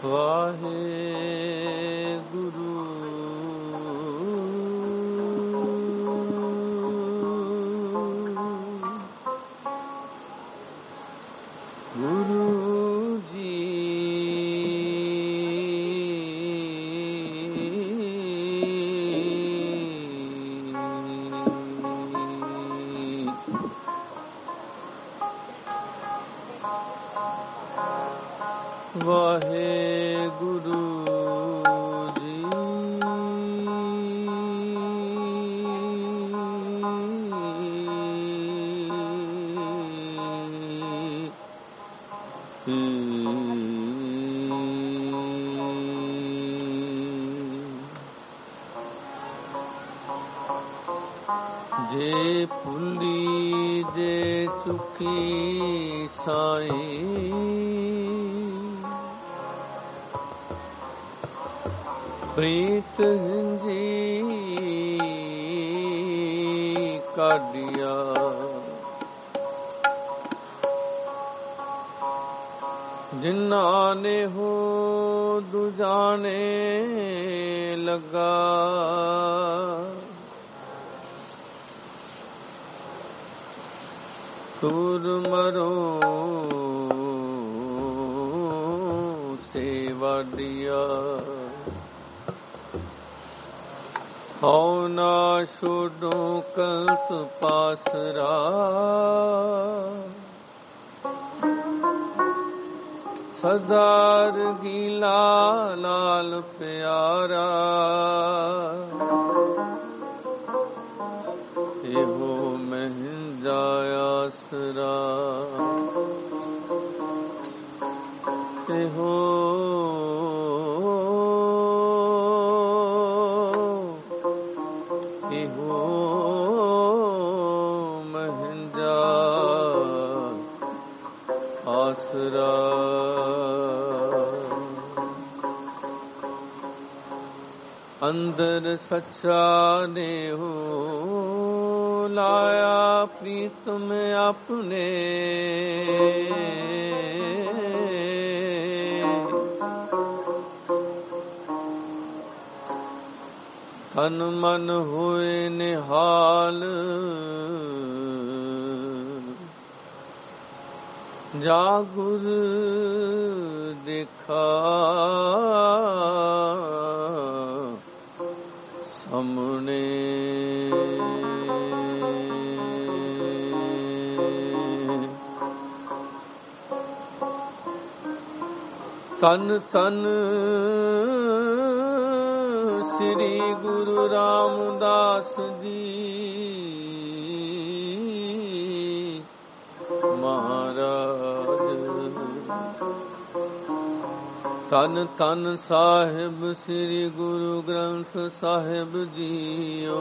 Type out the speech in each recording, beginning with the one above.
ਵਾਹਿਗੁਰੂ ਗੁਰੂ ਜੀ ਵਾਹਿਗੁਰੂ ਜੀ ਜੇ ਭੁੱਲੀ ਜੇ ਚੁੱਕੀ ਸਾਈਂ ਪ੍ਰੀਤ ਜੀ ਕਾਢਿਆ ਜਿਨ੍ਹਾਂ ਨੇ ਹੋ ਦੂਜਾਣੇ ਲੱਗਾ ਤੁਰ ਮਰੋ ਸੇਵਾੜਿਆ ਹਉ ਨਾ ਛੋਡੋ ਕੰਸ ਪਾਸਰਾ ਸਦਾ ਰੰਗੀਲਾ ਲਾਲ ਪਿਆਰਾ ਇਹੋ ਮਹਿੰਦਾ ਆਸਰਾ ਇਹੋ ਮਹਿੰਦਾ ਆਸਰਾ ਅੰਦਰ ਸੱਚਾ ਨੇ ਹੋ ਲਾਇਆ ਪ੍ਰੀਤਮ ਆਪਣੇ ਤਨ ਮਨ ਹੋਏ ਨਿਹਾਲ ਜਾ ਗੁਰ ਦੇਖਾ ਸਾਹਮਣੇ ਤਨ ਤਨ ਸ੍ਰੀ ਗੁਰੂ ਰਾਮਦਾਸ ਜੀ ਮਹਾਰਾਜ ਤਨ ਤਨ ਸਾਹਿਬ ਸ੍ਰੀ ਗੁਰੂ ਗ੍ਰੰਥ ਸਾਹਿਬ ਜੀਓ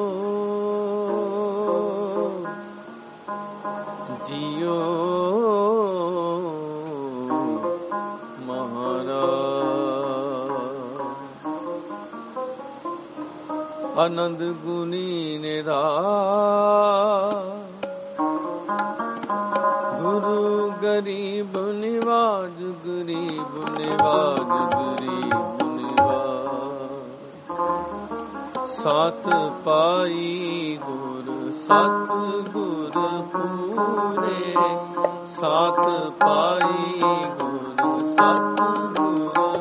ਜੀਓ ਆਨੰਦ ਗੁਨੀ ਨਿਰਾ ਗੁਰੂ ਗਰੀਬ ਨਿਵਾਜ ਗਰੀਬ ਨਿਵਾਜ ਗਰੀਬ ਨਿਵਾਜ ਸਤ ਪਾਈ ਗੁਰ ਸਤ ਗੁਰ ਪੂਰੇ ਸਤ ਪਾਈ ਗੁਰ ਸਤ ਗੁਰ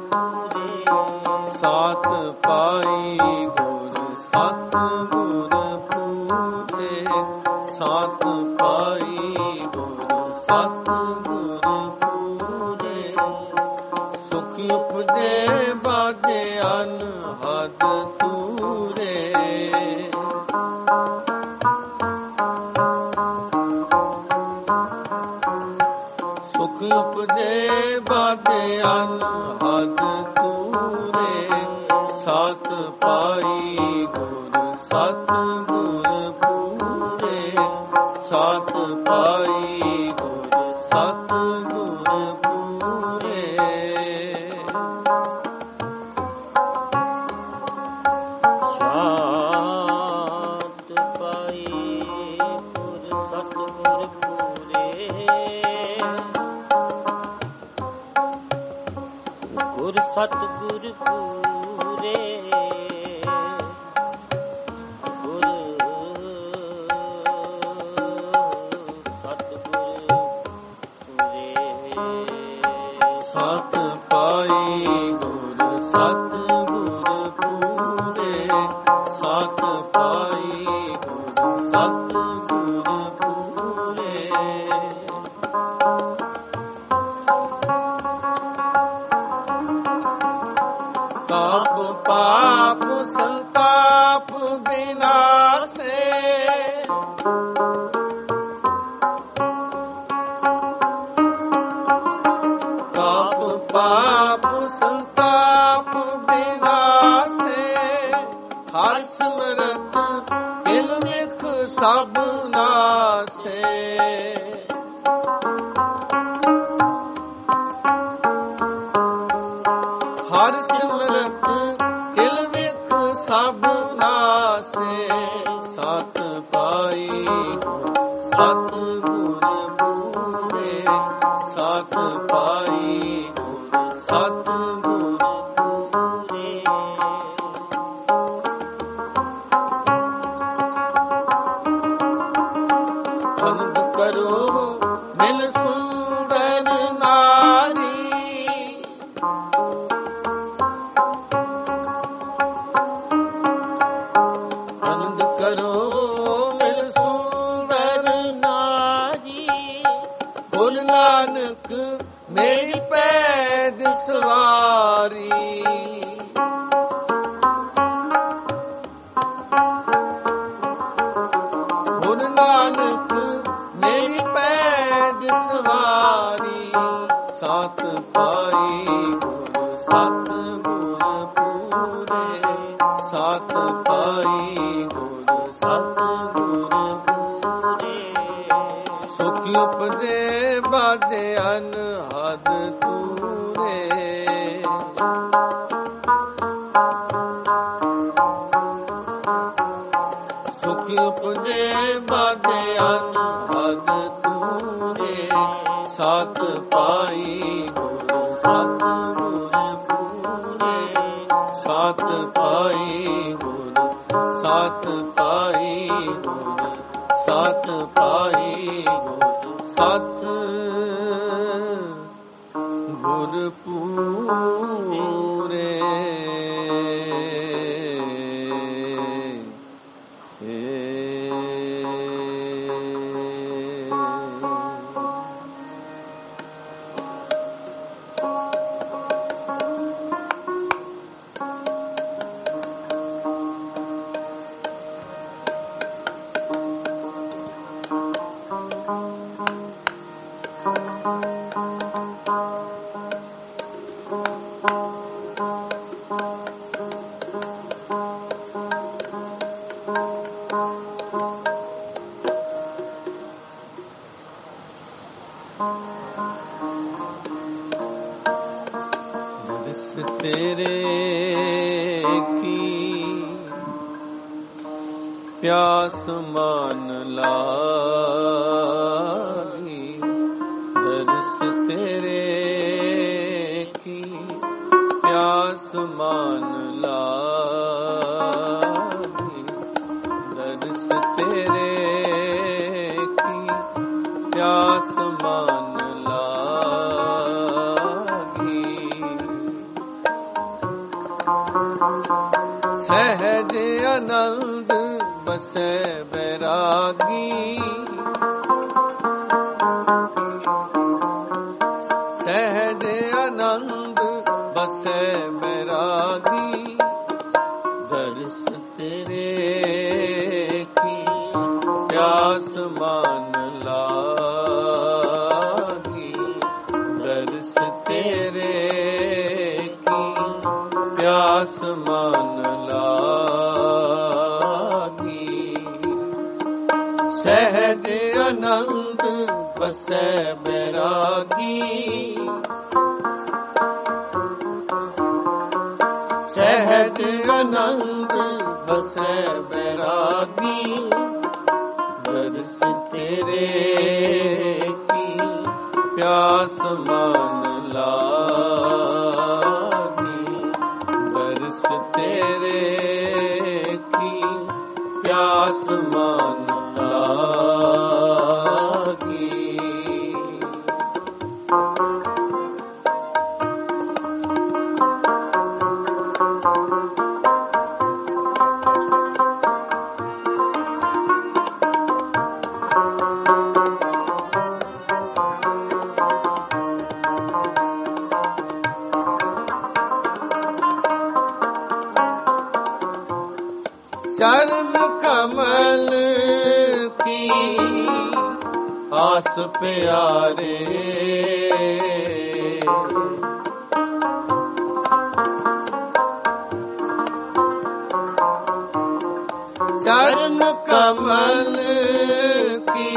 ਸਤ ਪਾਈ ਸਤ ਗੁਰ ਪੂਰੇ ਸਤ ਪਾਈ ਗੁਰ ਸਤ ਗੁਰ ਪੂਰੇ ਸੁਖ ਉਪਜੇ ਬਾਜੇ ਅਨਹਦ ਤੂਰੇ ਸੁਖ ਉਪਜੇ ਬਾਜੇ ਅਨਹਦ ਤੂਰੇ ਸਤ ਪਾਈ ਗੁਰ ਸਤ ਗੁਰ ਪੂਰੇ ਸਤ ਪਾਈ ਗੁਰ ਸਤ ਗੁਰ ਪੂਰੇ ਸਤ ਪਾਈ ਗੁਰ ਸਤ ਗੁਰ ਪੂਰੇ ਸਤਿਗੁਰ ਪੂਰੇ ਗੁਰ ਸਤਿਗੁਰ ਪੂਰੇ ਸਤ ਪਾਈ ਗੁਰ ਸਤਿਗੁਰ ਪੂਰੇ ਸਤ ਪਾਈ ਗੁਰ ਸਤਿਗੁਰ ਪੂਰੇ ਤਾਪ ਪਾਪ ਸੰਤਾਪ ਬਿਨਾਸੇ ਤਾਪ ਪਾਪ ਸੰਤਾਪ ਬਿਨਾਸੇ ਹਰਿ ਸਿਮਰਤ ਕਿਲ ਮਿਖ ਸਭ ਨਾਸੇ ਹਰਿ ਸਿਮਰਤ ਕਿਲ ਵਿਖ ਸਭ ਨਾਸੇ ਸਤ ਪਾਈ ਸਤਿਗੁਰ ਪੂਰੇ ਸਤ ਪਾਈ ਸਤਿਗੁਰ ਪੂਰੇ ਅਨੰਦ ਕਰੋ ਮਿਲ ਸੁੰਦਰ ਨਾਰੀ ਆਨੰਦ ਕਰੋ ਮਿਲ ਸੁੰਦਰ ਨਾਰੀ ਬੋਲ ਨਾਨਕ ਮੇਰੀ ਪੈਦ ਸਵਾਰੀ ਬੋਲ ਨਾਨਕ ਮੇਰੀ ਪੈਦ ਸਵਾਰੀ ਸਤ ਪਾਈ ਗੁਰ ਸਤਿਗੁਰ ਪੂਰੇ ਸਤ ਪਾਈ ਗੁਰ ਸਤਿਗੁਰ ਪੂਰੇ ਸੁਖ ਉਪਜੇ ਬਾਝੇ ਅਨਹਦ ਤੂਰੇ ਸੁਖ ਉਪਜੇ ਬਾਝੇ ਅਨਹਦ ਤੂਰੇ ਸਤ ਪਾਈ ਗੁਰ ਸਤਿਗੁਰ ਪੂਰੇ ਸਤ ਪਾਈ ਗੁਰ ਸਤ ਪਾਈ ਗੁਰ ਸਤ ਪਾਈ ਗੁਰ ਸਤ ਗੁਰ ਪੂਰੇ ਤੇਰੇ ਕੀ ਪਿਆਸ ਮਨ ਲਾਗੀ ਦਰਸ ਤੇਰੇ ਕੀ ਪਿਆਸ ਮਨ ਲਾਗੀ ਦਰਸ ਤੇਰੇ ਕੀ ਪਿਆਸ ਮਨ ਸਹਿਜ ਆਨੰਦ ਬਸੈ ਬੈਰਾਗੀ ਸਹਿਜ ਆਨੰਦ ਬਸੈ ਬੈਰਾਗੀ ਦਰਸ ਤੇਰੇ ਕੀ ਪਿਆਸ ਮਨ ਲਾਗੀ ਦਰਸ ਤੇਰੇ ਕੀ ਪਿਆਸ ਮਨ ਲਾਗੀ ਸਹਿਜ ਆਨੰਦ ਬਸੈ ਬੈਰਾਗੀ ਸਹਿਜ ਆਨੰਦ ਬਸੈ ਬੈਰਾਗੀ ਦਰਸ ਤੇਰੇ ਕੀ ਪਿਆਸ ਮਨ ਲਾਗੀ मान लागी। चरण कमल की आस प्यारे, चरण कमल की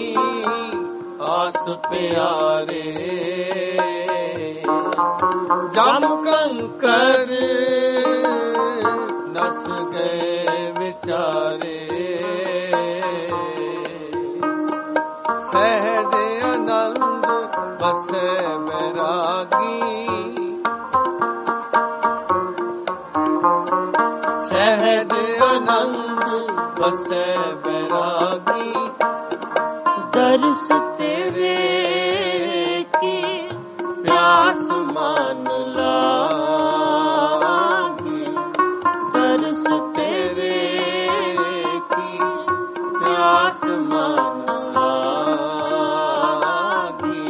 आस प्यारे, जम कंकर नस गए विचारे, सहज आनंद बसे बैरागी, सहज आनंद बसे बैरागी। दर्श तेरे की प्यास मान लागी, दर्श तेरे की प्यास मान लागी।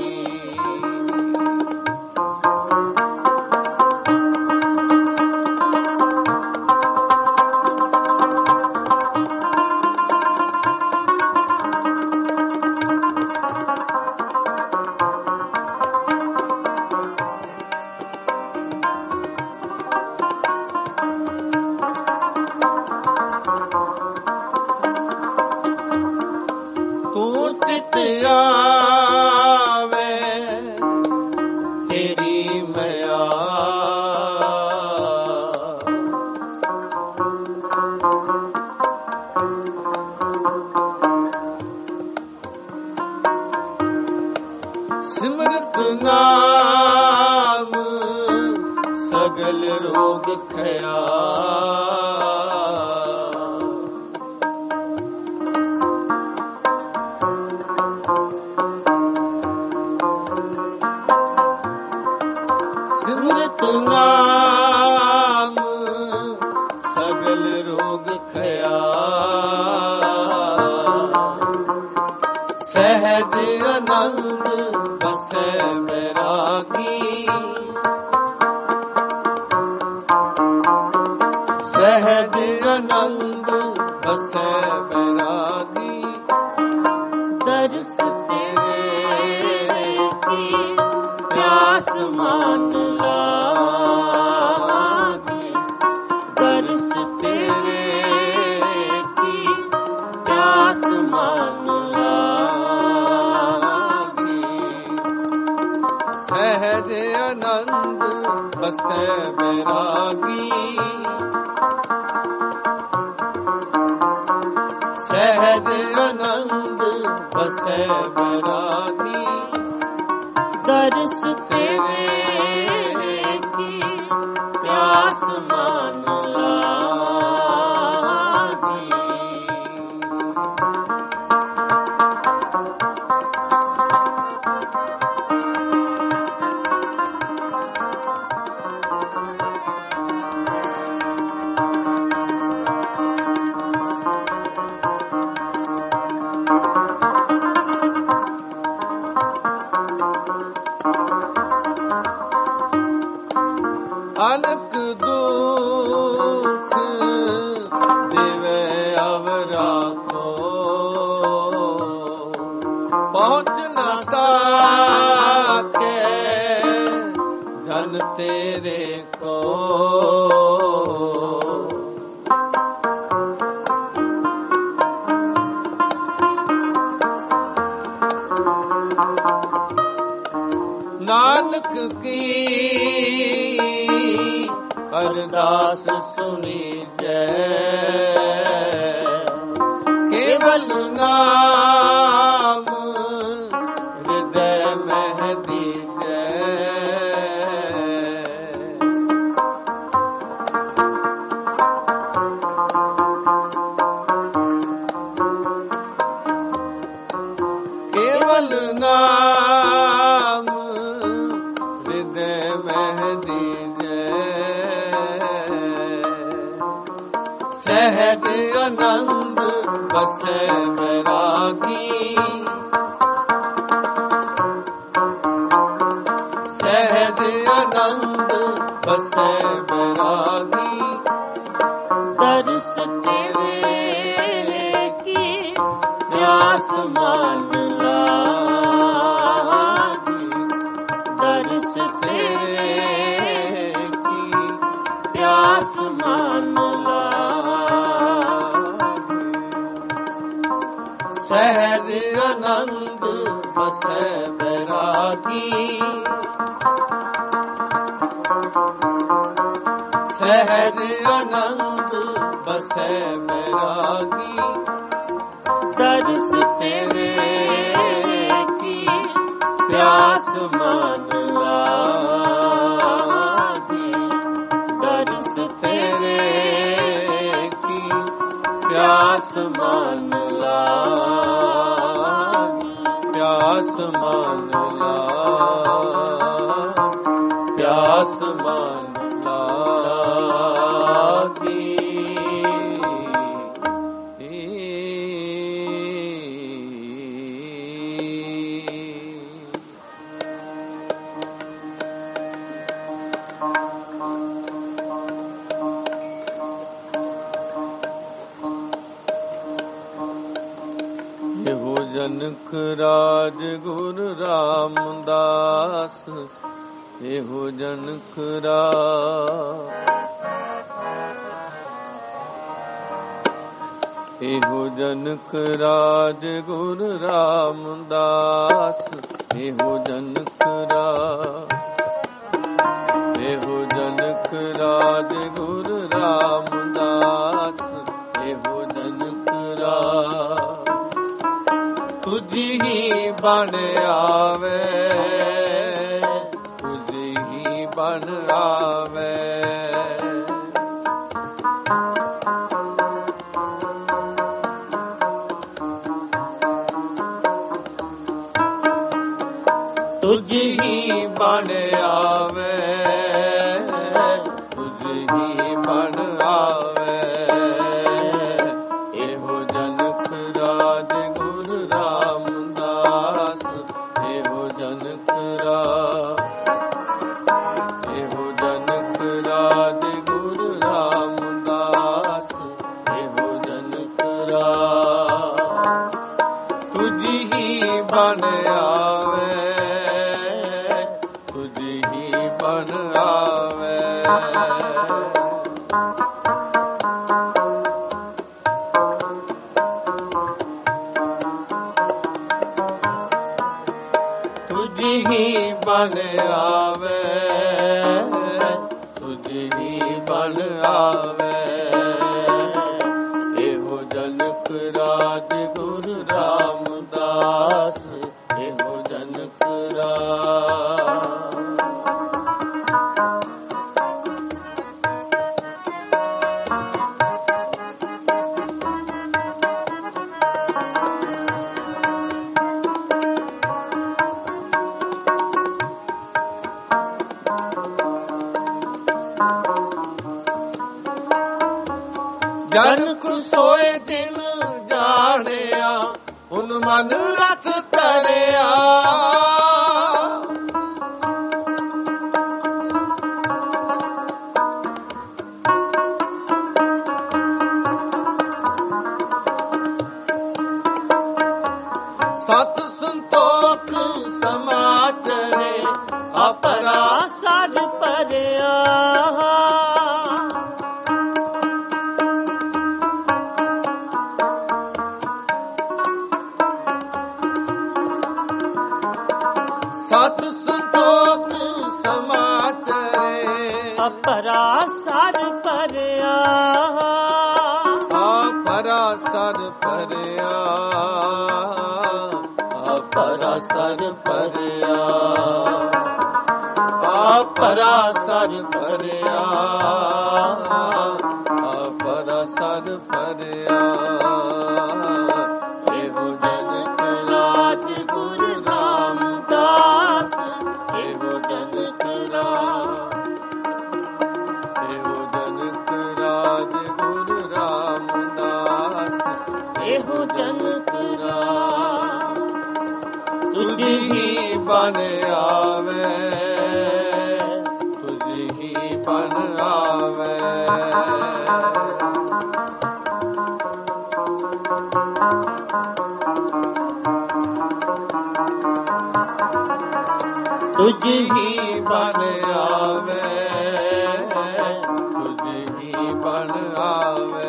आवे तेरी मया, सिमरत नाम सगल रोग खया, सिमरत नाम सगल रोग खया, सहज आनंद बसे बैरागी, सहज आनंद बसे बैरागी। दर्श तेरे की प्यास मान लागी, दर्श तेरे की प्यास मान लागी। सहज आनंद बसे बैरागी, सहज आनंद बसे बैरागी। दर्श तेरे की प्यास मान लागी। अलग दुख देवे अवरा को, पहुँच न सके जन तेरे को। नानक की अरदास सुनी जय, केवल नाम हृदय में दीजय। ਕੇਵਲ ਨਾਮ ਹਿਰਦੈ ਮਹਿ ਦੀਜੈ ਸਹਿਜ ਆਨੰਦ ਬਸੈ ਬੈਰਾਗੀ ਸਹਿਜ ਆਨੰਦ ਬਸੈ ਬੈਰਾਗੀ ਦਰਸ ਤੇਰੇ ਕੀ ਪਿਆਸ ਮਨ ਲਾਗੀ ਦਰਸ ਤੇਰੇ ਕੀ ਪਿਆਸ ਮਨ ਲਾਗੀ ਸਹਿਜ ਆਨੰਦ ਬਸੈ ਬੈਰਾਗੀ ਸਹਿਜ ਆਨੰਦ ਬਸੈ ਬੈਰਾਗੀ ਦਰਸ ਤੇਰੇ ਕੀ ਪਿਆਸ ਮਨ ਲਾਗੀ ਦਰਸ ਤੇਰੇ ਕੀ ਪਿਆਸ ਮਨ ਲਾਗੀ ਪਿਆਸ ਮਨ ਲਾਗੀ ਪਿਆਸ ਮਨ ਜਨਕ ਰਾਜ ਗੁਰ ਰਾਮਦਾਸ ਇਹੋ ਜਨਕ ਇਹੋ ਜਨਕ ਰਾਜ ਗੁਰ ਰਾਮਦਾਸ ਇਹੋ ਜਨਕ ਇਹੋ ਜਨਕ ਰਾਜ ਗੁਰ ਰਾਮਦਾਸ ਇਹੋ ਜਨਕ ਤੁਝ ਹੀ ਬਣ ਆਵੇ ਤੁਝ ਹੀ ਬਣ ਆਵੇ ਤੁਝ ਹੀ ਬਣ ਆਵੇ ਤੁਝ ਹੀ ਬਣ ਆਵੇ ਇਹੋ ਜਨਕ ਰਾਜ ਗੁਰ ਰਾਮਦਾਸ ਇਹੋ ਜਨਕ ਇਹੋ ਜਨਕ ਰਾਜ ਗੁਰ ਰਾਮਦਾਸ ਇਹੋ ਜਨਕ ਤੁਝ ਹੀ ਬਣ ਆਵੇ ਤੁਝ ਹੀ ਬਣ ਆਵੇ ਤੁਝ ਹੀ ਬਣ ਆਵੇ ਤੁਝ ਹੀ ਬਣ ਆਵੇ ਇਹੋ ਜਨਕ ਰਾਜ ਗੁਰ ਰਾਮਦਾਸ ਇਹੋ ਜਨਕ ਜਨਕ ਸੋਏ ਦਿਨ ਜਾਣਿਆ ਹੁਣ ਮਨ ਰਥ ਤਰਿਆ ਸਤ ਸੰਤੋਖ ਸਮਾਚਰੇ ਅਪਰਾ ਸਦ ਪਰਿਆ ਸਤ ਸੰਤੋਖ ਸਮਾਚਰੇ ਅਪਰਾ ਸਦ ਪਰਿਆ ਆਪਰਾ ਸਦ ਪਰਿਆ ਆਪਰਾ ਸਦ ਪਰਿਆ ਆਪਰਾ ਸਦ ਪਰਿਆ ਆਪਰਾ ਸਦ ਪਰਿਆ ਇਹੋ ਜਨਕ ਰਾਜ ਗੁਰ ਤੁਝ ਹੀ ਬਨ ਆਵੇ, ਤੁਝ ਹੀ ਬਨ ਆਵੇ। ਤੁਝ ਹੀ ਬਨ ਆਵੇ, ਤੁਝ ਹੀ ਬਨ ਆਵੇ।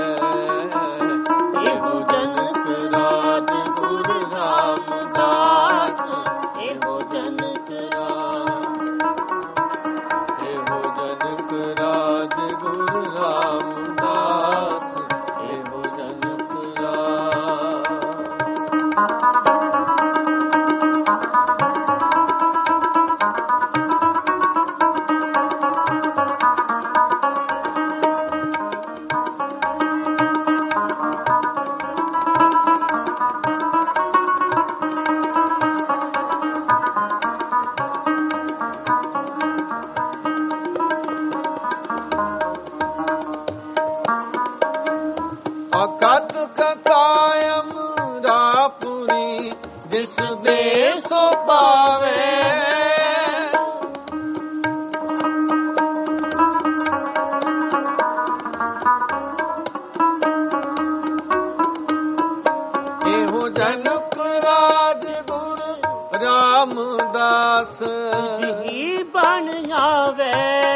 ਇਹੋ ਜਨਕ ਰਾਜ ਗੁਰੂ ਰਾਮਦਾਸ, ਇਹੋ ਜਨਕ ਇਹੋ ਜਨਕ ਰਾਜ ਗੁਰੂ ਰਾਮਦਾਸ, ਇਹੋ ਜਨਕ ਅਕਤ ਕਾਇਮ ਰਾਪੁਰੀ, ਜਿਸ ਦੇ ਸੋ ਪਾਵੇ। ਇਹੋ ਜਨਕ ਰਾਜ ਗੁਰੂ ਰਾਮਦਾਸ, ਹੀ ਬਣ ਆਵੇ।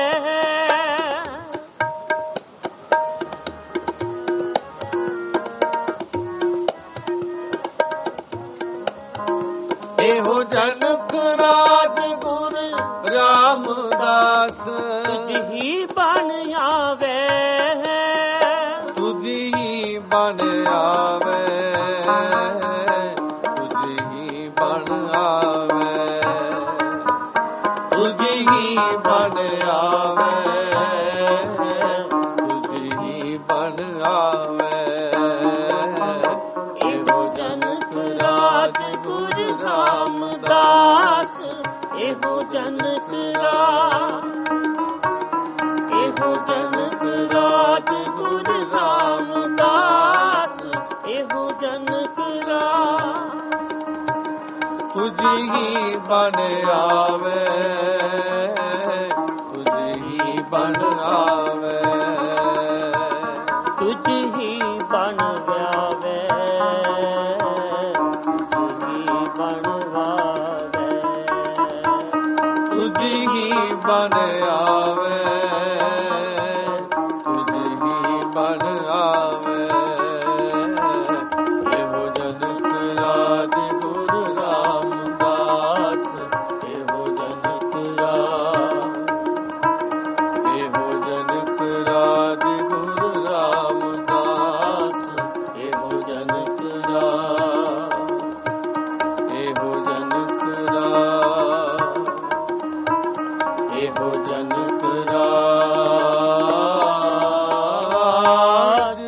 ਇਹੋ ਜਨਕ ਰਾਜ ਗੁਰੂ ਰਾਮਦਾਸ, ਤੁਝ ਹੀ ਬਣ ਆਵੇ, ਤੁਝ ਹੀ ਬਨ ਆਵੇ, ਤੁਝ ਹੀ ਬਨ ਆਵੇ, ਤੁਝ ਹੀ ਬਨ ਆਵੇ, ਤੁਝ ਹੀ ਬਨ ਆਵੇ। ਇਹੋ ਜਨਕ ਰਾਜ ਗੁਰੂ ਰਾਮਦਾਸ, ਇਹੋ ਜਨਕ ਇਹੋ ਜਨਕ ਰਾਜ ਗੁਰੂ ਰਾਮਦਾਸ, ਇਹੋ ਜਨਕ ਤੁਝ ਹੀ ਬਨ ਆਵੇ, ਤੁਝ ਹੀ ਬਨ ਆਵੇ, ਤੁਝ ਹੀ ਬਨ ਆਵੇ, ਤੁਝ ਹੀ ਬਨ ਆਵੇ, ਤੁਝ ਹੀ ਬਨ ਆਵੇ, ਤੁਝ ਹੀ ਬਨ ਆਵੇ। ਇਹੋ ਜਨਕ ਰਾਜ ਗੁਰੂ ਰਾਮਦਾਸ, ਇਹੋ ਜਨਕ ਇਹੋ ਜਨਕ ਰਾਜ ਗੁਰੂ ਰਾਮਦਾਸ, ਇਹੋ ਜਨਕ ਇਹੋ ਜਨਕ ਇਹੋ ਜਨਕ ਰਾਜ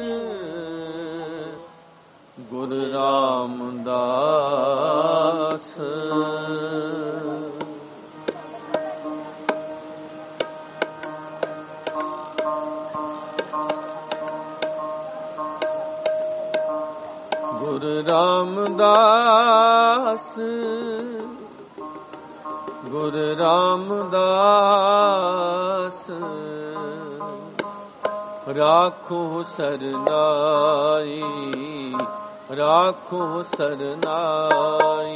ਗੁਰੂ ਰਾਮਦਾਸ। ਗੁਰੂ ਰਾਮਦਾਸ, ਗੁਰੂ ਰਾਮਦਾਸ, ਰਾਖੋ ਸਰਨਾਈ, ਰਾਖੋ ਸਰਨਾਈ।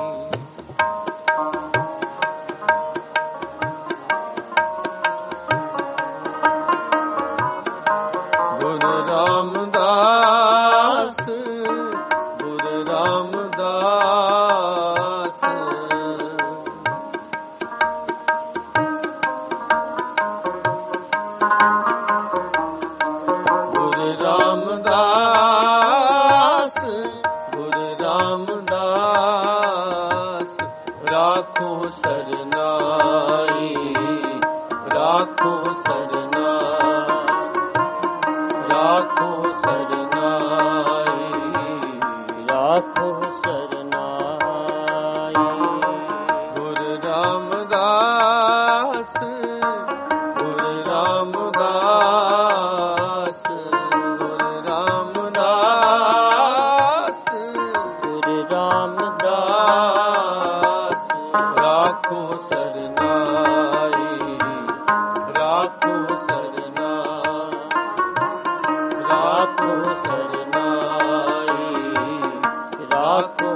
ਗੁਰੂ ਰਾਮਦਾਸ, ਗੁਰੂ ਰਾਮਦਾਸ, ਗੁਰੂ ਰਾਮਦਾਸ, ਗੁਰੂ ਰਾਮਦਾਸ, ਰਾਖੋ ਸਰਨਾਈ, ਰਾਖੋ ਸਰਨਾਈ, ਰਾਖੋ ਸਰਨਾਈ, ਰਾਖੋ ਸਰਨਾਈ। ਗੁਰੂ ਰਾਮਦਾਸ, ਗੁਰੂ ਰਾਮਦਾਸ, ਗੁਰੂ ਰਾਮਦਾਸ, ਗੁਰੂ ਰਾਮਦਾਸ, राखो सरनाई, राखो सरनाई, राखो सरनाई, राखो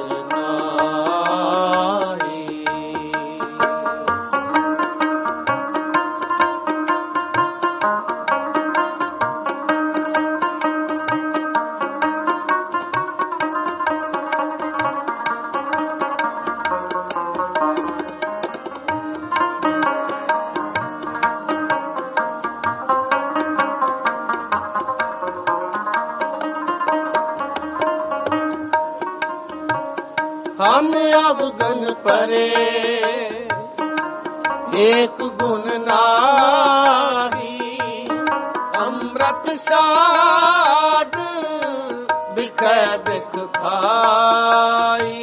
सरनाई। हम अवगुण परे एक गुण नाही, अमृत साध बिखै बिख खाई।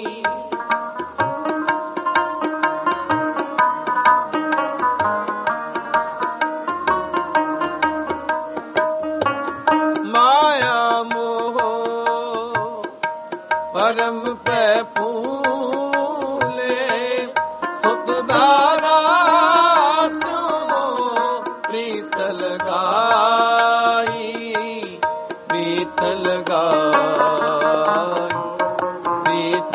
माया मोह परम पे फूले, सुत धारा सो प्रीत लगाई, प्रीत लगाई, प्रीत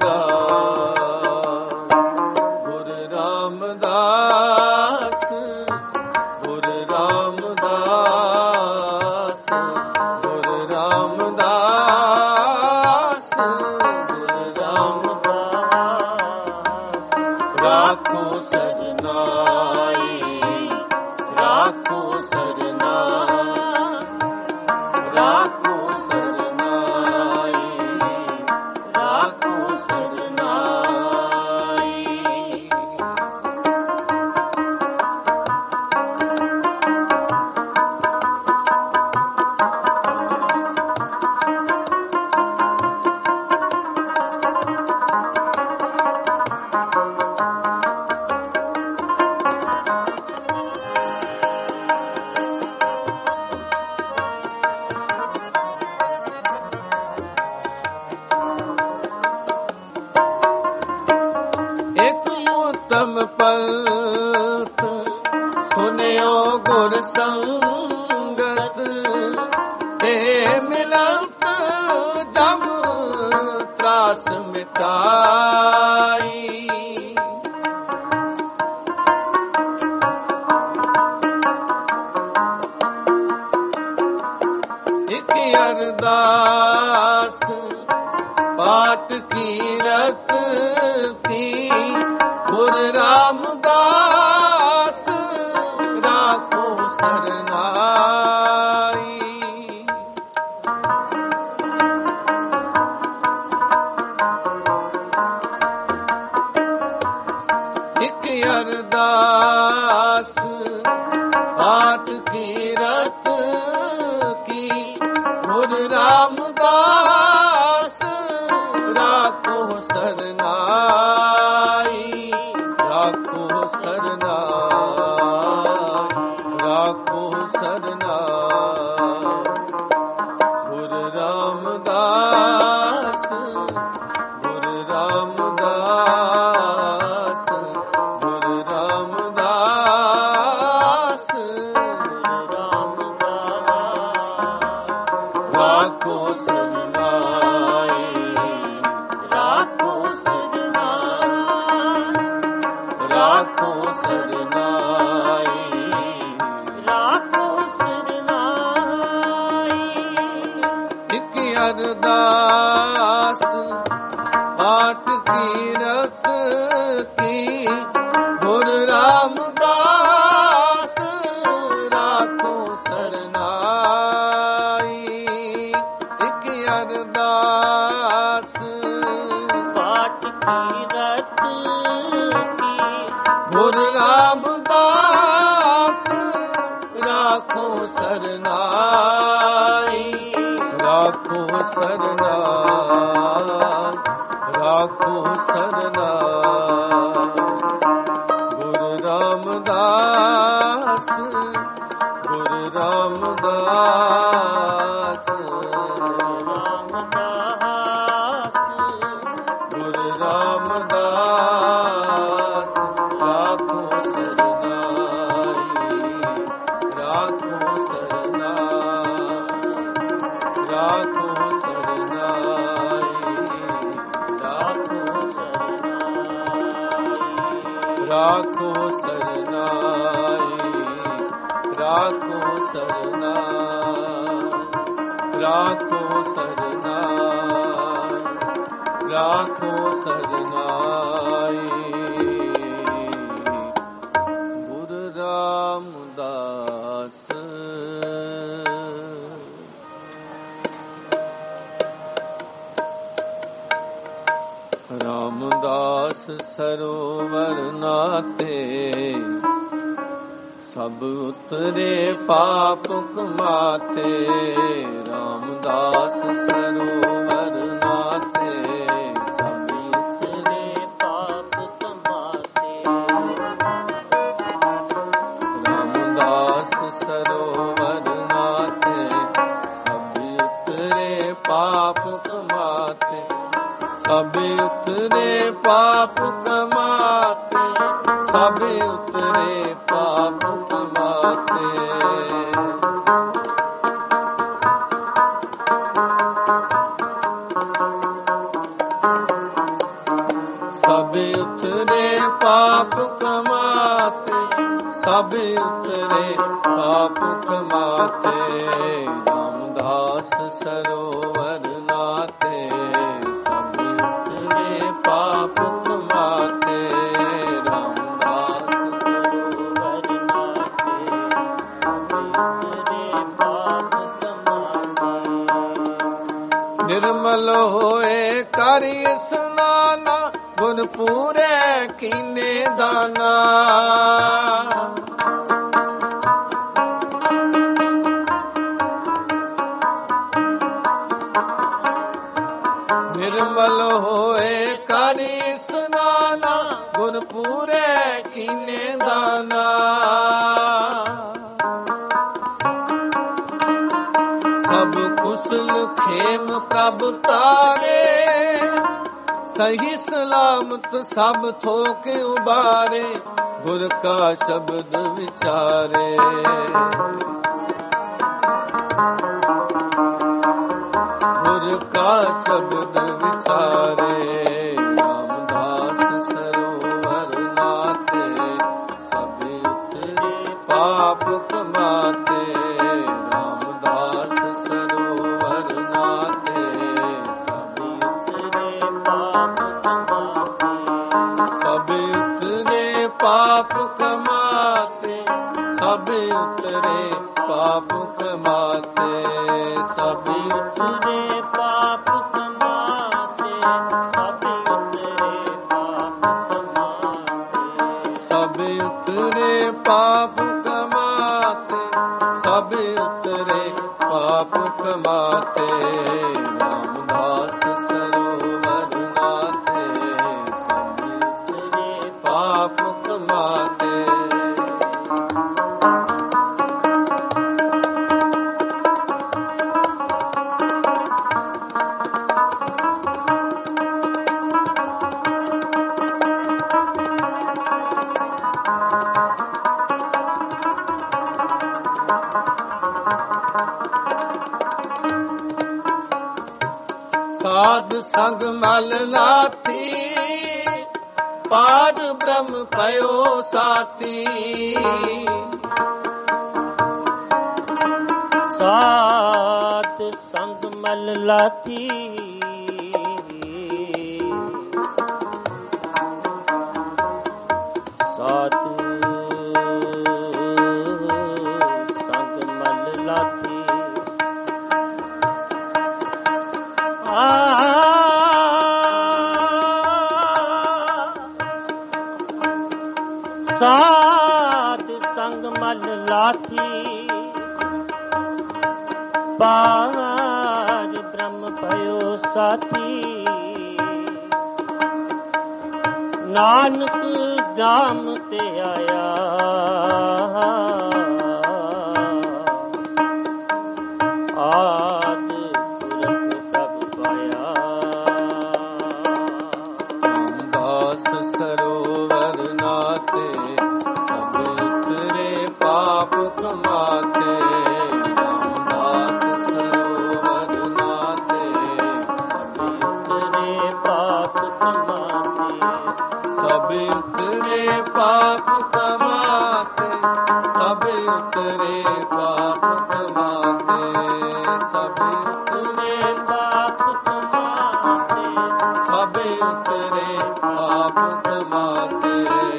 लगाई। गुरु रामदास, गुरु रामदास, गुरु रामदास, गुरु रामदास। राखो सरनाई, राखो सरनाई, राखो सरनाई, राखो सरनाई। एक उत्तम पंथ सुनियो गुर संगत, ते मिलत जम त्रास मिटाई। एक अरदास पाठ कीरत की, गुरु रामदास राखो सरनाई। एक अरदास पाठ कीरत की, गुरु रामदास राखो सरनाई, राखो सरनाई, राखो सरनाई। गुरु रामदास, गुरु रामदास, गुरु रामदास, गुरु रामदास। राखो सरनाई, राखो सरनाई, राखो सरनाई, राखो सरनाई। एक अरदास पाठ कीरत की, गुरु रामदास राखो सरनाई। एक अरदास पाठ कीरत की, गुरु रामदास राखो सरनाई, राखो सरनाई, राखो सरनाई। गुरु रामदास, गुरु रामदास, रामदास, गुरु रामदास, ਰਾਖੋ ਸਰਨਾਈ, ਰਾਖੋ ਸਰਨਾਈ, ਰਾਖੋ ਸਰਨਾਈ, ਰਾਖੋ ਸਰਨਾਈ। ਗੁਰੂ ਰਾਮਦਾਸ ਰਾਮਦਾਸ ਸਰੋਵਰ ਨਾਤੇ, ਸਭ ਉਤਰੇ ਪਾਪ ਕਮਾਤੇ। ਰਾਮਦਾਸ ਸਰੋਵਰ ਨਾਤੇ, ਸਭ ਉਤਰੇ ਪਾਪ ਕਮਾਤੇ। ਰਾਮਦਾਸ ਸਰੋਵਰ ਨਾਤੇ, ਸਭ ਉਤਰੇ ਪਾਪ ਕਮਾਤੇ। ਸਭ ਉਤਰੇ ਪਾਪ ਕਮਾਤੇ, ਸਭ ਉਤਰੇ ਪਾਪ ਕਮਾਤੇ। ਸਭ ਉਤਰੇ ਪਾਪ ਕਮਾਤੇ, ਸਭ ਉਤਰੇ ਪਾਪ ਕਮਾਤੇ। ਰਾਮਦਾਸ ਸਰੋਵਰ ਨਾਤੇ, ਸਭ ਉਤਰੇ ਪਾਪ ਕਮਾਤੇ। ਰਾਮਦਾਸ ਸਰੋਵਰ ਨਾਤੇ, ਸਭ ਉਤਰੇ ਪਾਪ ਕਮਾਤੇ। ਨਿਰਮਲ ਹੋਏ ਕਰ ਇਸਨਾਨਾ, ਗੁਣ ਪੂਰੇ ਕੀਨੇ ਦਾਨਾ। ਨਿਰਮਲ ਹੋਏ ਕਰ ਇਸਨਾਨਾ, ਗੁਣ ਪੂਰੇ ਕੀਨੇ ਦਾਨਾ। ਸਭ ਕੁਸਲ ਖੇਮ ਪ੍ਰਭ ਤਾਰੇ, ਸਹੀ ਸਲਾਮਤ ਸਭ ਥੋਕ ਉਬਾਰੇ। ਗੁਰ ਕਾ ਸ਼ਬਦ ਵਿਚਾਰੇ, ਗੁਰ ਕਾ ਸ਼ਬਦ ਵਿਚਾਰੇ। ਰਾਮਦਾਸ ਸਰੋਵਰ ਨਾਤੇ, ਸਭ ਉਤਰੇ ਪਾਪ ਕਮਾਤੇ। ਰਾਮਦਾਸ ਸਰੋਵਰ ਨਾਤੇ, ਸਭ ਉਤਰੇ ਪਾਪ ਕਮਾਤੇ। ਸਭ ਉਤਰੇ ਪਾਪ ਕਮਾਤੇ, ਸਭ ਉਤਰੇ ਪਾਪ ਕਮਾਤੇ। ਸਭ ਉਤਰੇ ਪਾਪ ਕਮਾਤੇ, ਸਭ ਉਤਰੇ ਪਾਪ ਕਮਾਤੇ। ਸਭ ਉਤਰੇ ਪਾਪ ਕਮਾਤੇ, ਸਭ ਉਤਰੇ ਪਾਪ ਕਮਾਤੇ। ਰਾਮਦਾਸ ਸਰੋਵਰ ਨਾਤੇ, ਸਭ ਉਤਰੇ ਪਾਪ ਕਮਾਤੇ। ਸਾਧ ਸੰਗ ਮਲ ਲਾਥੀ, ਪਾਰ ਬ੍ਰਹਮ ਪਇਓ ਸਾਥੀ। ਸਾਧ ਸੰਗ ਮਲ ਲਾਥੀ, ਸਾਧ ਸੰਗ ਮਲ ਲਾਥੀ। ਸਾਧ ਸੰਗ ਮਲ ਲਾਥੀ, ਪਾਰ ਬ੍ਰਹਮ ਭਇਓ ਸਾਥੀ। ਨਾਨਕ ਨਾਮ ਤੇ ਆਇਆ, ਆਦ ਪੁਰਖ ਪ੍ਰਭ ਪਾਇਆ। ਰਾਮਦਾਸ ਸਰੋਵਰ ਨਾਤੇ, ਸਭ ਉਤਰੇ ਪਾਪ ਕਮਾਤੇ। ਰਾਮਦਾਸ ਸਰੋਵਰ ਨਾਤੇ, ਸਭ ਉਤਰੇ ਪਾਪ ਕਮਾਤੇ। ਸਭ ਉਤਰੇ ਪਾਪ ਕਮਾਤੇ ਸਭ ਉਤਰੇ ਪਾਪ ਕਮਾਤੇ ਸਭ ਉਤਰੇ ਪਾਪ ਕਮਾਤੇ ਸਭ ਉਤਰੇ ਪਾਪ ਕਮਾਤੇ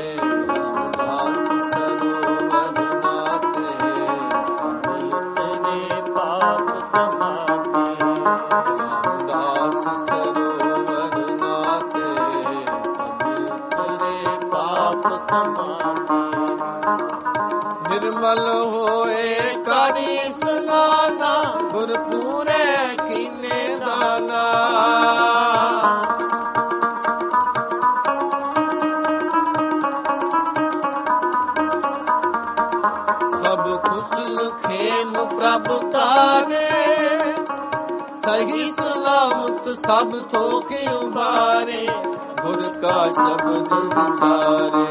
ਨਿਰਮਲ ਹੋਏ ਕਰੀ ਸਨਾਨਾ ਗੁਰ ਪੂਰੇ ਕੀਨੇ ਦਾਨਾ ਸਭ ਕੁਸਲ ਖੇਮ ਪ੍ਰਭ ਤਾਰੇ ਸਹੀ ਸਲਾਮਤ ਸਭ ਥੋਕੇ ਉਬਾਰੇ ਗੁਰ ਕਾ ਸ਼ਬਦ ਵਿਚਾਰੇ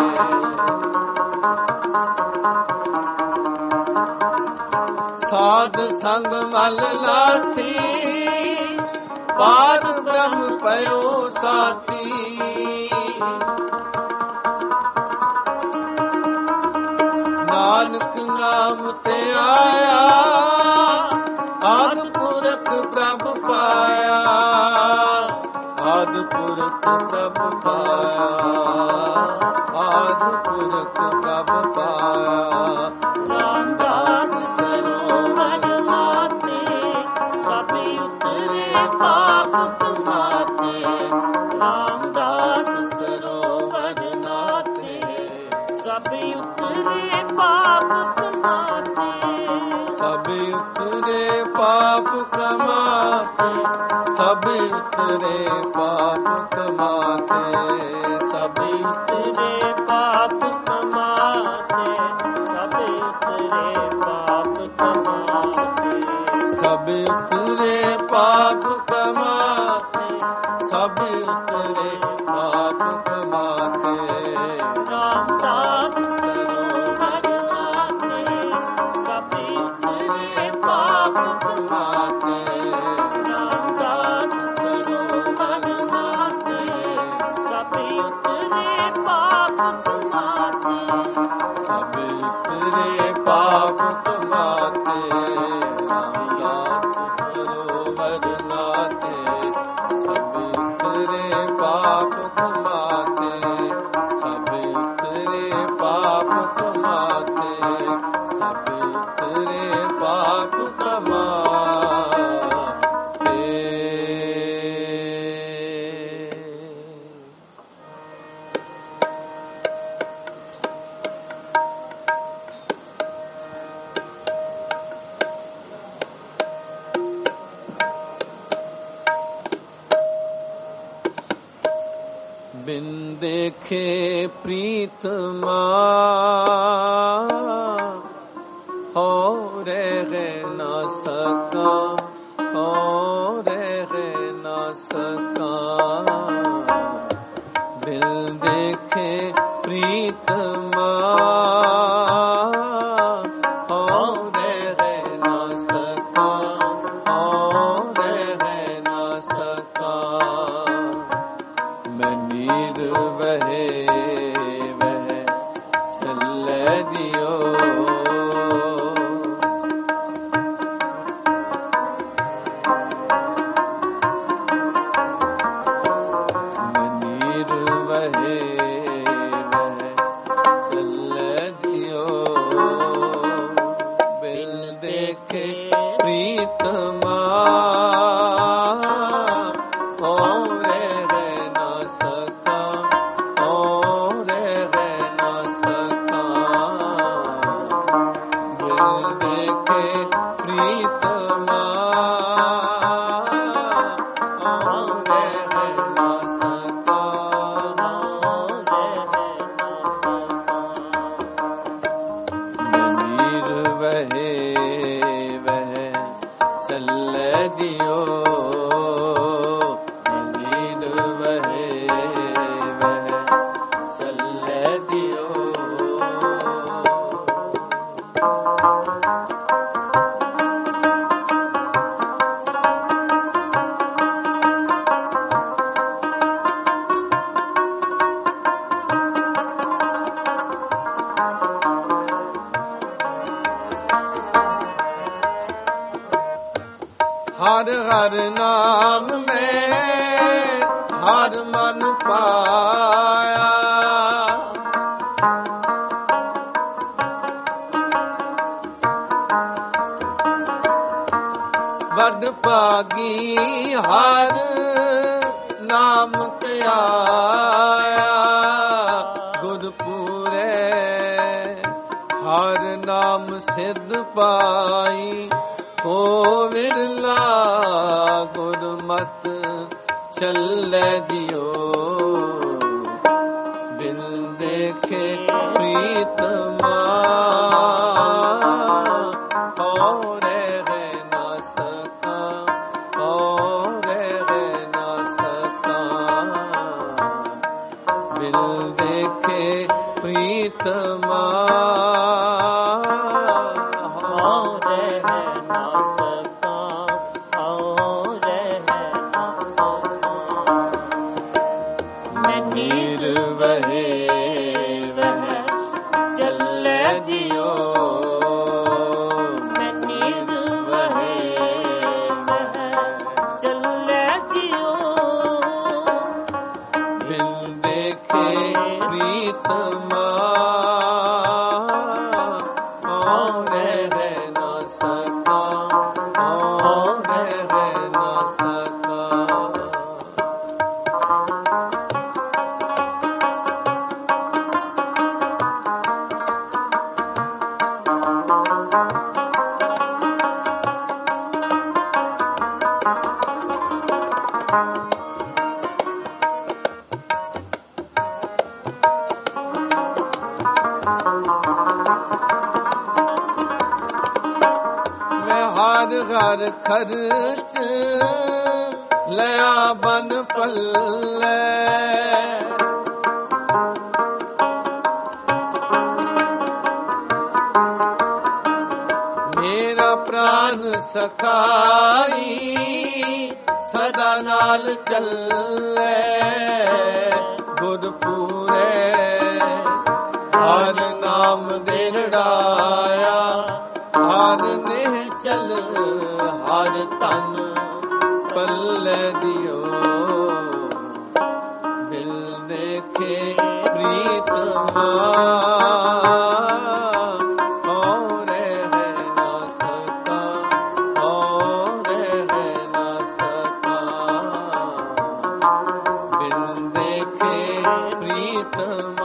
ਸਾਧ ਸੰਗ ਮਲ ਲਾਥੀ ਪਾਰ ਬ੍ਰਹਮ ਪਇਓ ਸਾਥੀ ਨਾਨਕ ਨਾਮ ਤੇ ਆਇਆ ਆਦਿ ਪੁਰਖ ਪ੍ਰਭ ਪਾਇਆ ਆਦਿ ਪੁਰਖ ਪ੍ਰਭ ਪਾਇਆ ਆਦਿ ਪੁਰਖ ਪ੍ਰਭ ਪਾਇਆ ਰਾਮਦਾਸ ਸਰੋਵਰ ਮਾਤੇ ਸਭ ਉਤਰੇ ਪਾਪ ਕਮਾਤੇ ਰਾਮਦਾਸ ਸਰੋਵਰ ਨਾਤੇ ਸਭ ਉਤਰੇ ਪਾਪ ਕਮਾਤੇ ਸਭ ਉਤਰੇ ਪਾਪ ਕਮਾਤੇ ਸਭ ਉਤਰੇ ਪਾਪ ਕਮਾਤੇ ਸਭ ਉਤਰੇ ਪਾਪ ਕਮਾਤੇ ਸਭ ਉਤਰੇ ਪਾਪ ਕਮਾਤੇ ਸਭ ਉਤਰੇ ਪਾਪ ਕਮਾਤੇ ਸਭ ਉਤਰੇ ਪਾਪ ਕਮਾਤੇ ਰਾਮਦਾਸ ਸਰੋਵਰ ਨਾਤੇ ਸਭ ਉਤਰੇ ਪਾਪ ਕਮਾਤੇ ਰਾਮਦਾਸ ਸਰੋਵਰ ਨਾਤੇ ਸਭ ਉਤਰੇ ਪਾਪ ਕਮਾਤੇ ਸਭ ਉਤਰੇ ਪਾਪ ਕਮਾਤੇ ਰਾਮਦਾਸ ਸਰੋਵਰ ਨਾਤੇ ਸਭ ਉਤਰੇ ਪਾਪ ਕਮਾਤੇ ਸਭ ਉਤਰੇ ਪਾਪ ਕਮਾਤੇ ਸਭ ਉਤਰੇ ਪਾਪ ਕਮਾਤੇ ਬਿਨ ਦੇਖੇ ਪ੍ਰੀਤਮਾ ਹੋ ਰਹਿ ਨਾ ਸਕਾ ਹੋ ਰਹਿ ਨਾ ਸਕਾ ਬਿਨ ਦੇਖੇ ਪ੍ਰੀਤਮਾ ਹੋ ਰਹਿ ਨਾ ਸਕਾ ਹੋ ਰਹਿ ਨਾ ਸਕਾ ਮੈਂ ਨੀਰ ਵਹੇ ਵਹਿ ਚੱਲੇ ਦਿਓ ਮੈਂ ਨੀਰ ਵਹੇ ਵਹਿ ਚੱਲੇ ਦਿਓ ਬਿਨ ਦੇਖੇ ਪ੍ਰੀਤਮਾ हर हर नाम में हर मन पाया, वड भागी हर नाम ते आया, गुरपुरे हर नाम सिद्ध पाई, को विरला गुरमत चले दियो, बिन देखे प्रीतमा और रह ना सका, और रह ना सका, बिन देखे प्रीतमा हर खर्च लया बन पल्ले, मेरा प्राण सखाई सदा नाल चले, गुरपुरे हर नाम देड़ाया, हर नेह चल हर तन पल्ले दियो, दिल देखे प्रीतमा और रह ना सका, और रह ना सका, बिन देखे प्रीतमा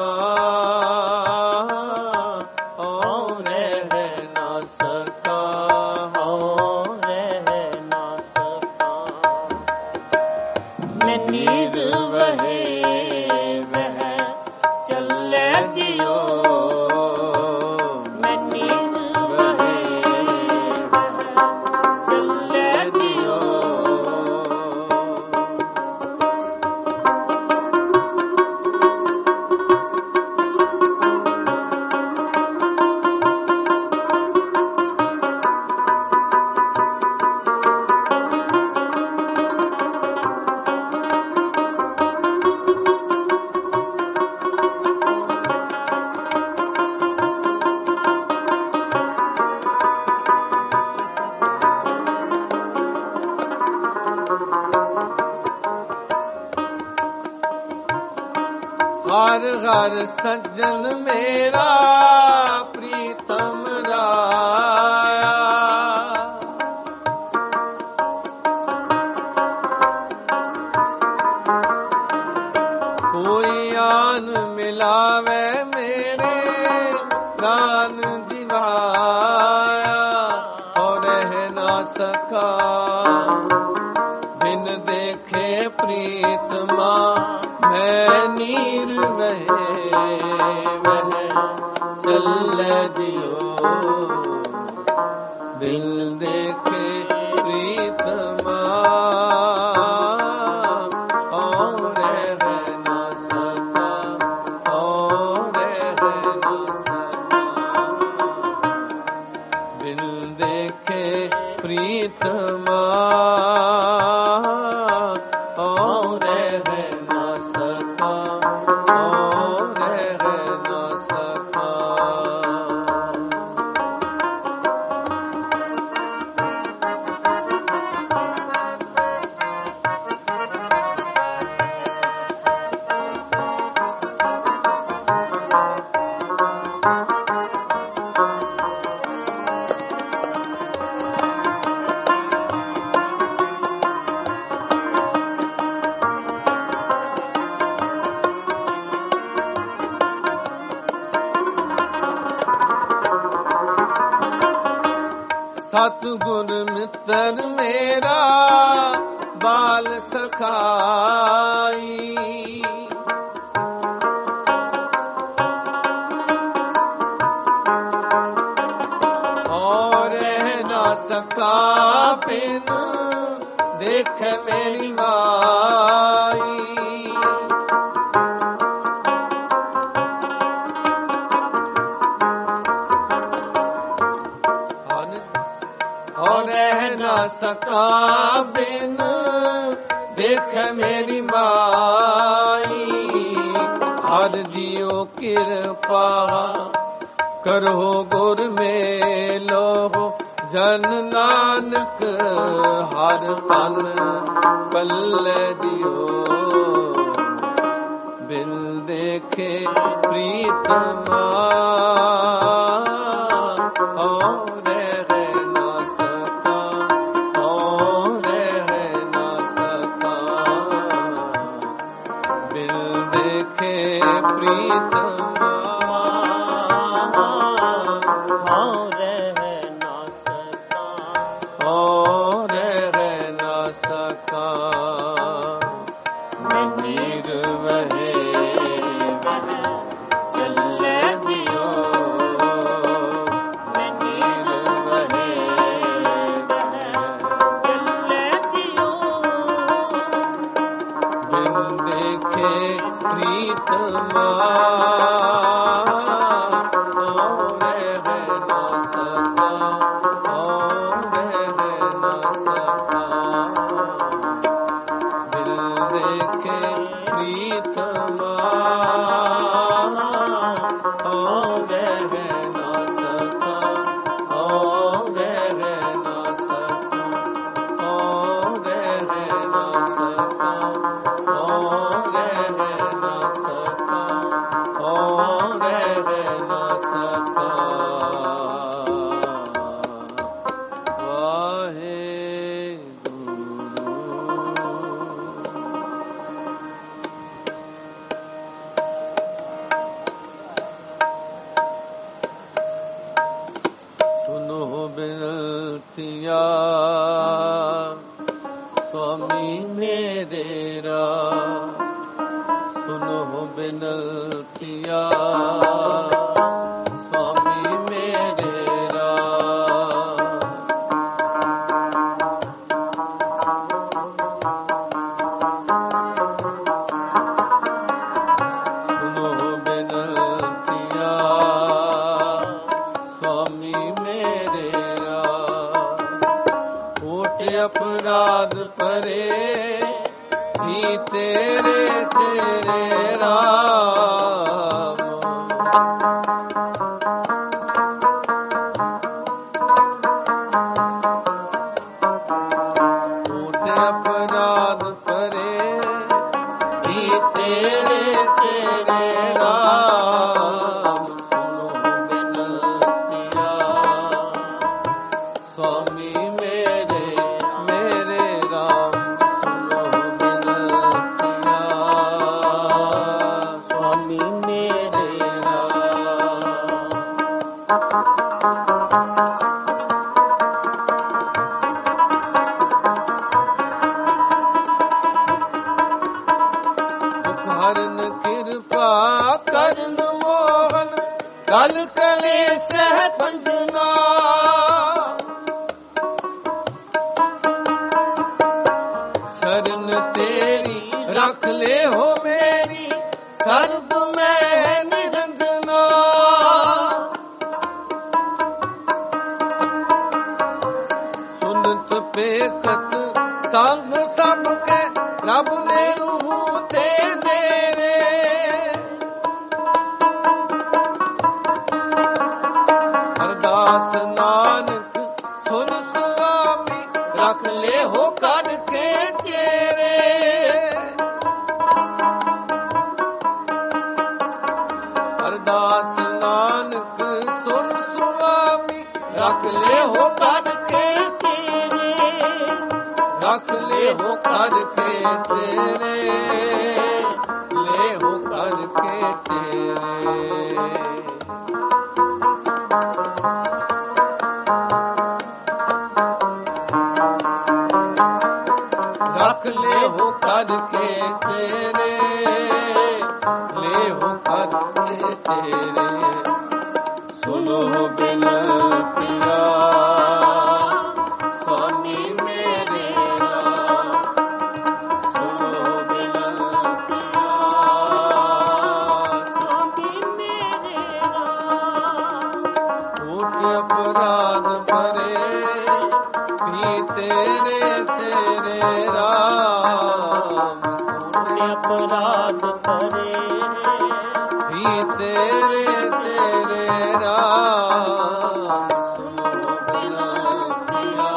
हर हर सज्जन मेरा प्रीतम राया, कोई आन मिलावे मेरे प्राण दिवाया, और रह ना सका बिन देखे प्रीतमा, मैं नीर वह चल दियो, दिल देखे प्रीतमा और रह ना सका, और रह ना सका, दिल देखे प्रीतमा और रह ना सका, और रह ना सका। ਸਤਿਗੁਰ ਮਿੱਤਰ ਮੇਰਾ ਬਾਲ ਸਖਾਈ। ਔਰ ਰਹਿ ਨਾ ਸਕਾ ਬਿਨ ਦੇਖ ਮੇਰੀ ਮਾਈ। ਸਕਾ ਬਿਨ ਦੇਖ ਮੇਰੀ ਮਾਈ। ਹਰ ਜੀਓ ਕਿਰਪਾ ਕਰੋ ਗੁਰ ਮੇਲੋ। ਜਨ ਨਾਨਕ ਹਰ ਤਨ ਪੱਲੇ ਦਿਓ। ਬਿਨ ਦੇਖੇ ਪ੍ਰੀਤਮਾ ਅਪਰਾਧ ਪਰੇ ਹੀ ਤੇਰੇ ਤੇਰੇ ਰਾਮ। ਝੂਠ ਅਪਰਾਧ ਪਰੇ ਹੀ ਤੇਰੇ ਤੇਰੇ ਰਾਮ। ਸੁਨੋ ਬਿਨਤੀਆ ਸੁਆਮੀ ਕਿਰਪਾ ਕਰਨ ਮੋਹਨ ਕਲ ਕਲੇਸ਼ ਹੈ ਪੰਜਨਾ। ਸ਼ਰਨ ਤੇਰੀ ਰੱਖ ਲੈ ਹੋ ਮੇਰੀ ਸਰਬ ਮੈਂ ਨਿਰੰਜਨਾ। ਸੁਨਤ ਪੇਖਤ ਸੰਗ ਸਭ ਕੇ ਰੱਬ ਨੇ ਰੂਹ ਤੇ ਅਰਦਾਸ ਨਾਨਕ ਸੁਨ ਸੁਆਮੀ ਰੱਖ ਲੈ ਹੋ ਕਰਕੇ ਤੇਰੇ। ਅਰਦਾਸ ਨਾਨਕ ਸੁਨ ਸੁਆਮੀ ਰੱਖ ਲੈ ਹੋ ਕਰਕੇ ਤੇਰੇ। ਰੱਖ ਲੈ ਹੋ ਕਰਕੇ ਤੇਰੇ। ਲੈ ਹੋ ਕਰਕੇ ਤੇਰੇ। ਜਿਹੜੇ ਅਪਰਾਧ ਕਰੇ ਹੀ ਤੇਰੇ ਤੇਰੇ ਰਾਮ ਸੁਣੋ ਬੁਲਾਇਆ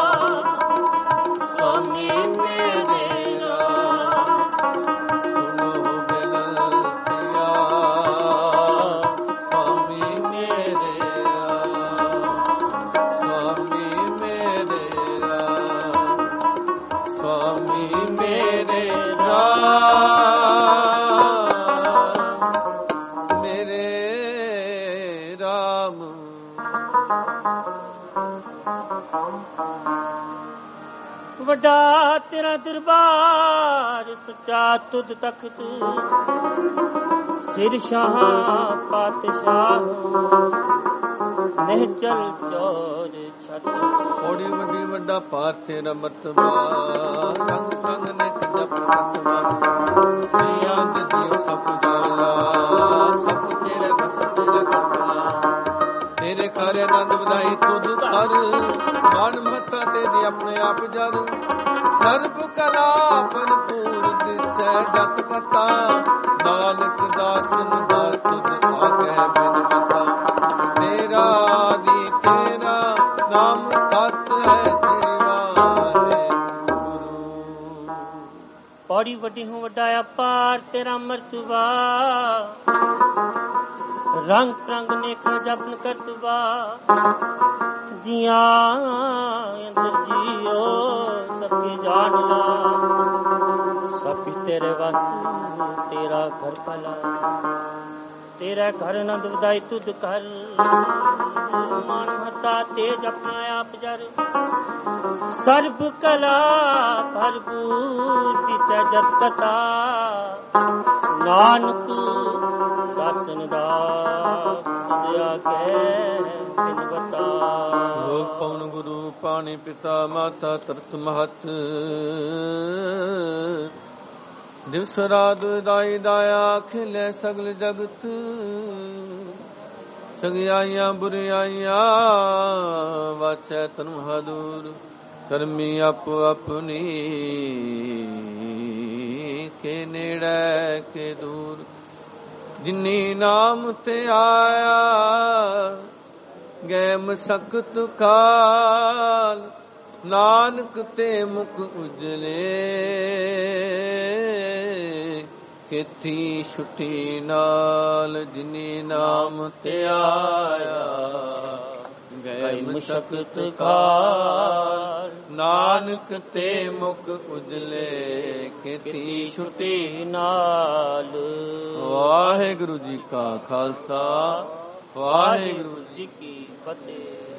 स्वामी मेरे ਸੁਣੋ ਬੁਲਾਇਆ स्वामी ਮੇਰੇ स्वामी ਮੇਰੇ स्वामी ਮੇਰੇ ਮੇਰੇ ਰਾਮ ਵੱਡਾ ਤੇਰਾ ਦਰਬਾਰ ਸੱਚਾ ਤੁਧ ਤਖਤ ਸਿਰ ਸ਼ਾਹ ਪਾਤਸ਼ਾਹ ਨਿਹਚਲ ਚੋਰ ਛਤ ਔੜੀ ਵੱਡੀ ਵੱਡਾ ਭਾਰ ਤੇਰਾ ਮਰਤਬਾ ਰੰਗ ਰੰਗ ਨੇ ਕੱਢਾ ਪ੍ਰਗਟਵਾ ਦੁਨੀਆਂ ਦੇ ਜੀਵ ਸਭ ਜਾਲਾ ਸਭ ਤੇਰੇ ਬਸ ਤੇਰਾ ਕਰਨਾ ਤੇਰੇ ਘਰ ਆਨੰਦ ਵਧਾਈ ਤੁਧ ਕਰ ਮਨ ਮਤਾ ਤੇਰੇ ਆਪਣੇ ਆਪ ਜਰ ਸਰਬ ਕਲਾ ਭਰਪੂਰ ਦਿਸੈ ਜਤ ਕਤਾ ਨਾਨਕ ਦਾਸਨ ਦਾ ਤੁਧ ਆਗੈ ਬਿਨ ਮਤਾ ਤੇਰਾ ਦੀ ਤੇਰਾ ਨਾਮ ਸਤ ਹੈ ਸ੍ਰੀ ਵਾਹਿਗੁਰੂ ਪੌੜੀ ਵੱਡੀ ਹੂੰ ਵੱਡਾ ਅਪਾਰ ਤੇਰਾ ਮਰਤਬਾ ਰੰਗ ਰੰਗ ਨੇਕ ਜਪਨ ਕਰਤਬਾ ਜੀਆਂ ਅੰਦਰ ਜੀਓ ਸਭ ਕੇ ਜਾਣ ਲਾ ਸਭ ਤੇਰੇ ਵਸ ਤੇਰਾ ਘਰ ਭਲਾ ਤੇਰਾ ਘਰ ਆਨੰਦ ਵਧਾਈ ਤੁਧ ਕਰ ਮਨ ਹਤਾ ਤੇਜ ਆਪਣਾ ਆਪ ਜਰ ਸਰਬ ਕਲਾ ਭਰਪੂਰ ਦਿਸੈ ਜਤ ਕਥਾ ਨਾਨਕ ਦਾਸਨ ਦਾਸ ਦਇਆ ਕੈ ਬਿਨ ਬਤਾ ਲੋਕ ਪਉਨ ਗੁਰੂ ਪਾਣੀ ਪਿਤਾ ਮਾਤਾ ਤਰਤ ਮਹਤ ਦਿਵਸ ਰਾਤ ਦਾਈ ਦਾਇਆ ਖਿਲੇ ਸਗਲ ਜਗਤ ਸਗਿਆਈਆਂ ਬੁਰਿਆਈਆਂ ਵਾਚੈ ਤਨ ਹਦੂਰ ਕਰਮੀ ਆਪੋ ਆਪਣੀ ਕੇ ਨੇੜੇ ਕੇ ਦੂਰ ਜਿਨੀ ਨਾਮ ਤੇ ਆਇਆ ਗੈ ਮਸਕਤ ਕਾਲ ਨਾਨਕ ਤੇ ਮੁਖ ਉਜਲੇ ਕਿਥੀ ਛੁਟੀ ਨਾਲ ਜਿਨੀ ਨਾਮ ਤੇ ਆਇਆ ਗੈ ਮਸਕਤ ਕਾਲ ਨਾਨਕ ਤੇ ਮੁਖ ਉਜਲੇ ਕਿਥੀ ਛੁਟੀ ਨਾਲ ਵਾਹਿਗੁਰੂ ਜੀ ਕਾ ਖਾਲਸਾ ਵਾਹਿਗੁਰੂ ਜੀ ਕੀ ਫਤਿਹ।